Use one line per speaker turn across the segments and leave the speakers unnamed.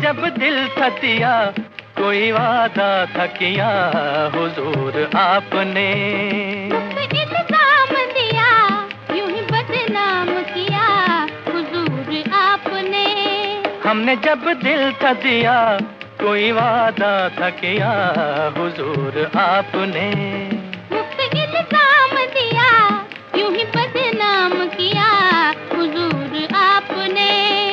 जब दिल था दिया, कोई वादा था किया हुजूर आपने।
इल्ज़ाम दिया, यूं ही बदनाम किया हुजूर आपने।
हमने जब दिल था दिया, कोई वादा था किया हुजूर आपने।
इल्ज़ाम दिया, यूं ही बदनाम किया हुजूर आपने।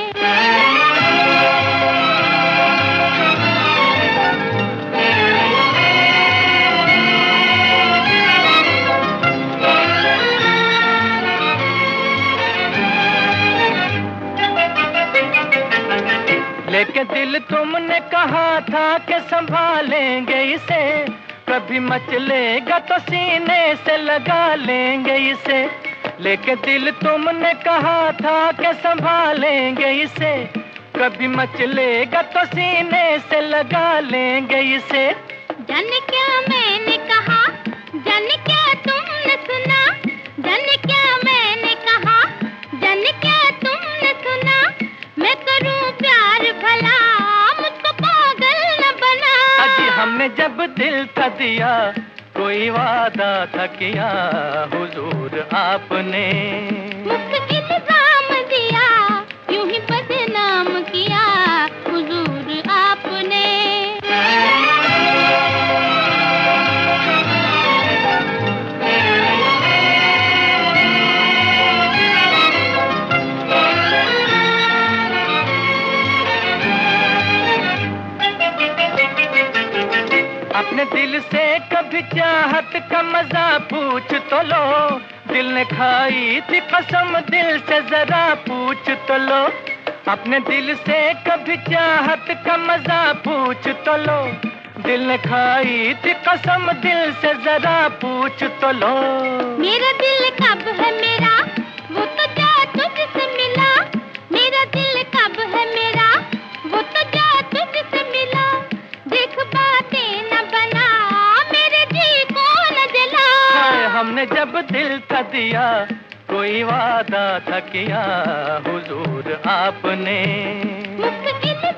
लेके दिल तुमने कहा था कि संभालेंगे इसे, कभी मचलेगा तो सीने से लगा लेंगे इसे। लेके दिल तुमने कहा था कि संभालेंगे इसे, कभी मचलेगा तो सीने से लगा लेंगे इसे।
जाने क्या मैंने कहा, जाने क्या तुमने सुना, जाने क्या मैंने कहा, जाने क्या तुमने सुना। मैं करूं प्यार भला, मुझको पागल न बना।
अजी हमने जब दिल था दिया, कोई वादा था किया हुजूर आपने।
इल्ज़ाम दिया, यूं ही बदनाम किया हुजूर आपने।
अपने दिल से कभी चाहत का मजा पूछ तो लो, दिल ने खाई थी कसम दिल से जरा पूछ तो लो। अपने दिल से कभी चाहत का मजा पूछ तो लो, दिल ने खाई थी कसम दिल से जरा पूछ तो लो।
मेरा दिल कब है मेरा, वो तो जा तुझसे मिला। मेरा दिल कब है मेरा, वो तो जा तुझसे मिला। देख बातें न बना, मेरे जी को न जला।
हमने जब दिल था दिया, कोई वादा था किया हुजूर आपने।